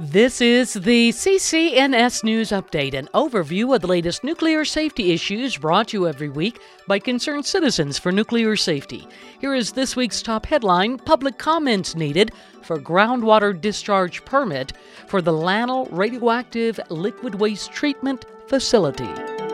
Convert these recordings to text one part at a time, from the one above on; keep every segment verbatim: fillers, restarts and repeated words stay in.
This is the C C N S News Update, an overview of the latest nuclear safety issues brought to you every week by concerned citizens for nuclear safety. Here is this week's top headline: public comments needed for groundwater discharge permit for the Lannel Radioactive Liquid Waste Treatment Facility.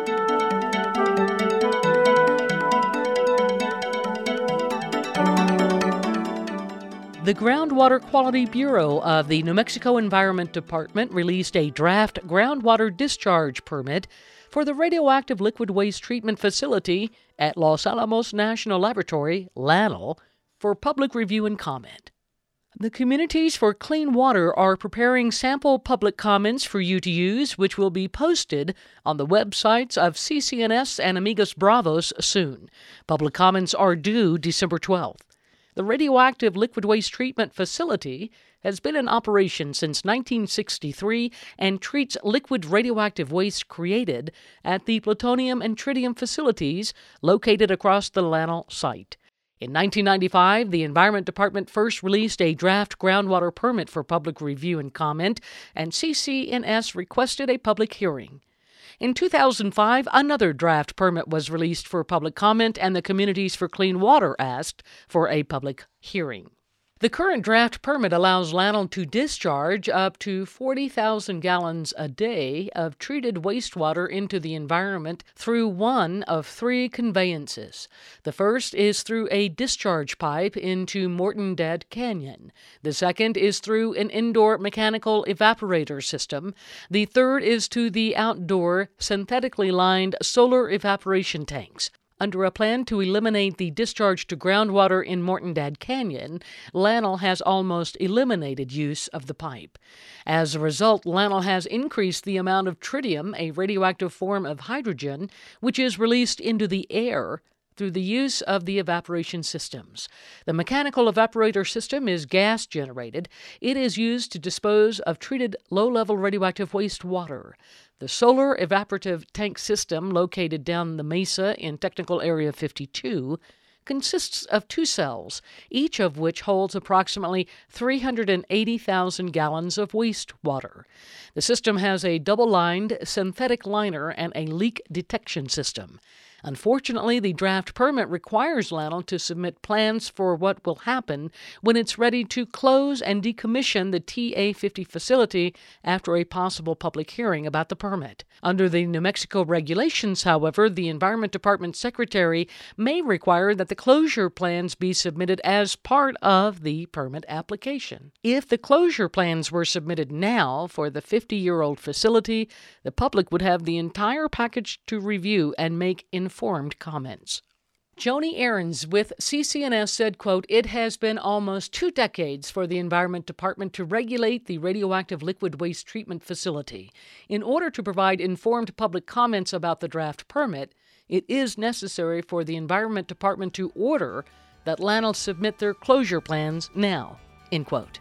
The Groundwater Quality Bureau of the New Mexico Environment Department released a draft groundwater discharge permit for the Radioactive Liquid Waste Treatment Facility at Los Alamos National Laboratory, Lannel, for public review and comment. The Communities for Clean Water are preparing sample public comments for you to use, which will be posted on the websites of C C N S and Amigos Bravos soon. Public comments are due December twelfth. The Radioactive Liquid Waste Treatment Facility has been in operation since nineteen sixty-three and treats liquid radioactive waste created at the plutonium and tritium facilities located across the Lannel site. In nineteen ninety-five, the Environment Department first released a draft groundwater permit for public review and comment, and C C N S requested a public hearing. In two thousand five, another draft permit was released for public comment, and the Communities for Clean Water asked for a public hearing. The current draft permit allows Lannel to discharge up to forty thousand gallons a day of treated wastewater into the environment through one of three conveyances. The first is through a discharge pipe into Mortondad Canyon. The second is through an indoor mechanical evaporator system. The third is to the outdoor, synthetically lined solar evaporation tanks. Under a plan to eliminate the discharge to groundwater in Mortondad Canyon, Lannel has almost eliminated use of the pipe. As a result, Lannel has increased the amount of tritium, a radioactive form of hydrogen, which is released into the air through the use of the evaporation systems. The mechanical evaporator system is gas-generated. It is used to dispose of treated low-level radioactive wastewater. The solar evaporative tank system, located down the mesa in Technical Area fifty-two, consists of two cells, each of which holds approximately three hundred eighty thousand gallons of wastewater. The system has a double-lined synthetic liner and a leak detection system. Unfortunately, the draft permit requires Lannel to submit plans for what will happen when it's ready to close and decommission the T A fifty facility after a possible public hearing about the permit. Under the New Mexico regulations, however, the Environment Department Secretary may require that the closure plans be submitted as part of the permit application. If the closure plans were submitted now for the fifty-year-old facility, the public would have the entire package to review and make informed comments. Joni Ahrens with C C N S said, quote, "It has been almost two decades for the Environment Department to regulate the radioactive liquid waste treatment facility. In order to provide informed public comments about the draft permit, it is necessary for the Environment Department to order that Lannel submit their closure plans now," end quote.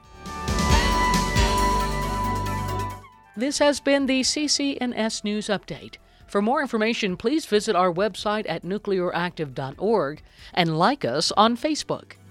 This has been the C C N S News Update. For more information, please visit our website at nuclear active dot org and like us on Facebook.